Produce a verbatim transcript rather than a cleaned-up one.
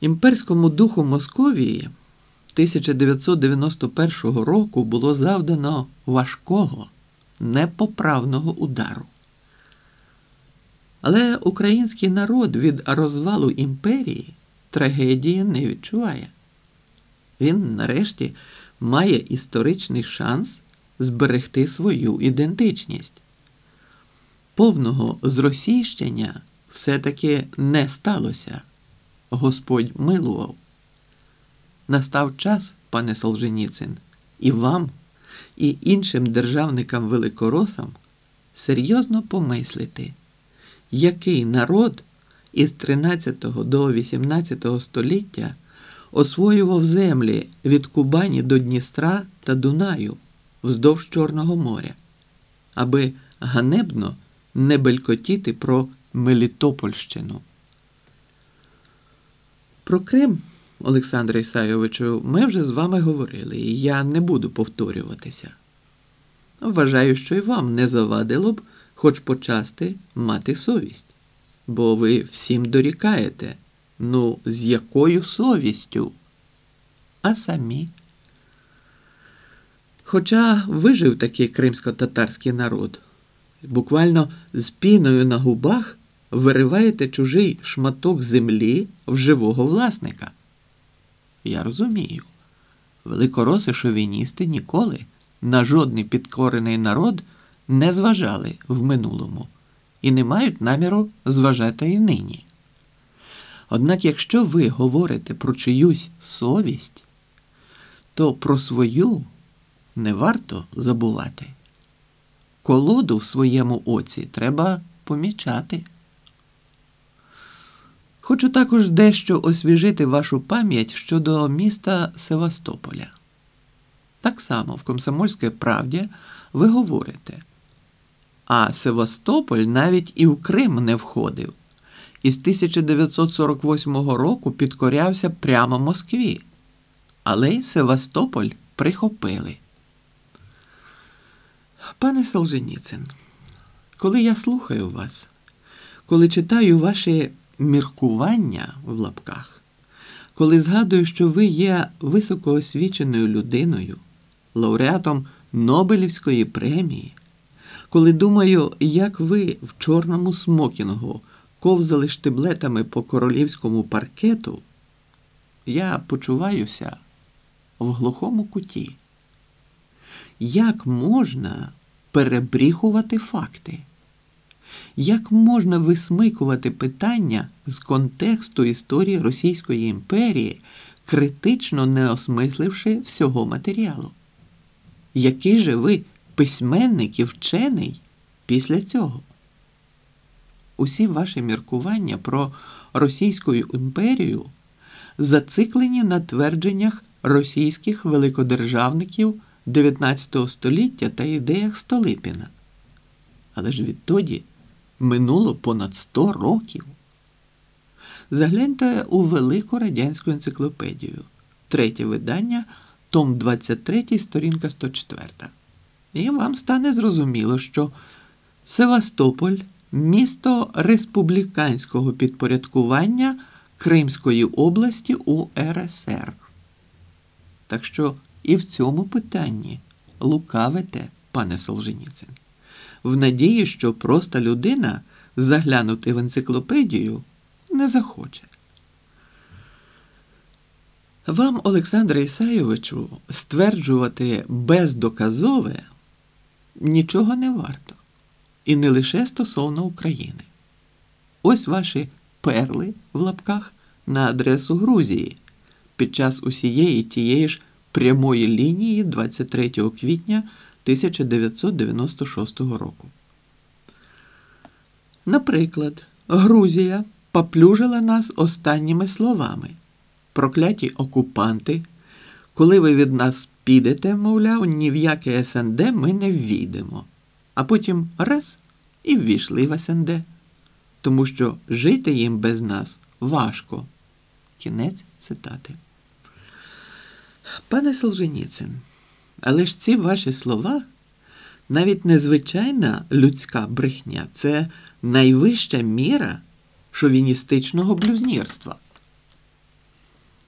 Імперському духу Московії тисяча дев'ятсот дев'яносто першого року було завдано важкого, непоправного удару. Але український народ від розвалу імперії трагедії не відчуває. Він, нарешті, має історичний шанс зберегти свою ідентичність. Повного зросійщення все-таки не сталося. Господь милував. Настав час, пане Солженіцин, і вам, і іншим державникам-великоросам серйозно помислити, який народ із тринадцятого до вісімнадцятого століття освоював землі від Кубані до Дністра та Дунаю вздовж Чорного моря, аби ганебно не белькотіти про Мелітопольщину. Про Крим, Олександре Ісайовичу, ми вже з вами говорили, і я не буду повторюватися. Вважаю, що і вам не завадило б хоч почасти мати совість, бо ви всім дорікаєте. Ну, з якою совістю? А самі? Хоча вижив такий кримсько-татарський народ, буквально з піною на губах вириваєте чужий шматок землі в живого власника. Я розумію, великороси-шовіністи ніколи на жодний підкорений народ не зважали в минулому і не мають наміру зважати і нині. Однак, якщо ви говорите про чиюсь совість, то про свою не варто забувати. Колоду в своєму оці треба помічати. Хочу також дещо освіжити вашу пам'ять щодо міста Севастополя. Так само в «Комсомольській правді» ви говорите, а Севастополь навіть і в Крим не входив. І з тисяча дев'ятсот сорок восьмого року підкорявся прямо Москві. Але й Севастополь прихопили. Пане Солженіцин, коли я слухаю вас, коли читаю ваші «міркування» в лапках, коли згадую, що ви є високоосвіченою людиною, лауреатом Нобелівської премії, коли думаю, як ви в чорному смокінгу ковзали штиблетами по королівському паркету, я почуваюся в глухому куті. Як можна перебріхувати факти? Як можна висмикувати питання з контексту історії Російської імперії, критично не осмисливши всього матеріалу? Який же ви письменник і вчений після цього? Усі ваші міркування про Російську імперію зациклені на твердженнях російських великодержавників дев'ятнадцятого століття та ідеях Столипіна. Але ж відтоді минуло понад сто років. Загляньте у Велику радянську енциклопедію. Третє видання, том двадцять три, сторінка сто чотири. І вам стане зрозуміло, що Севастополь – місто республіканського підпорядкування Кримської області у ер ес ер. Так що і в цьому питанні лукавите, пане Солженіцин, в надії, що проста людина заглянути в енциклопедію не захоче. Вам, Олександре Ісайовичу, стверджувати бездоказове нічого не варто. І не лише стосовно України. Ось ваші перли в лапках на адресу Грузії під час усієї тієї ж прямої лінії двадцять третього квітня тисяча дев'ятсот дев'яносто шостого року. Наприклад, Грузія поплюжила нас останніми словами. Прокляті окупанти, коли ви від нас підете, мовляв, ні в яке ес ен де ми не ввійдемо. А потім раз і ввійшли в ес ен де, тому що жити їм без нас важко. Кінець цитати. Пане Солженіцин, але ж ці ваші слова навіть незвичайна людська брехня, це найвища міра шовіністичного блюзнірства.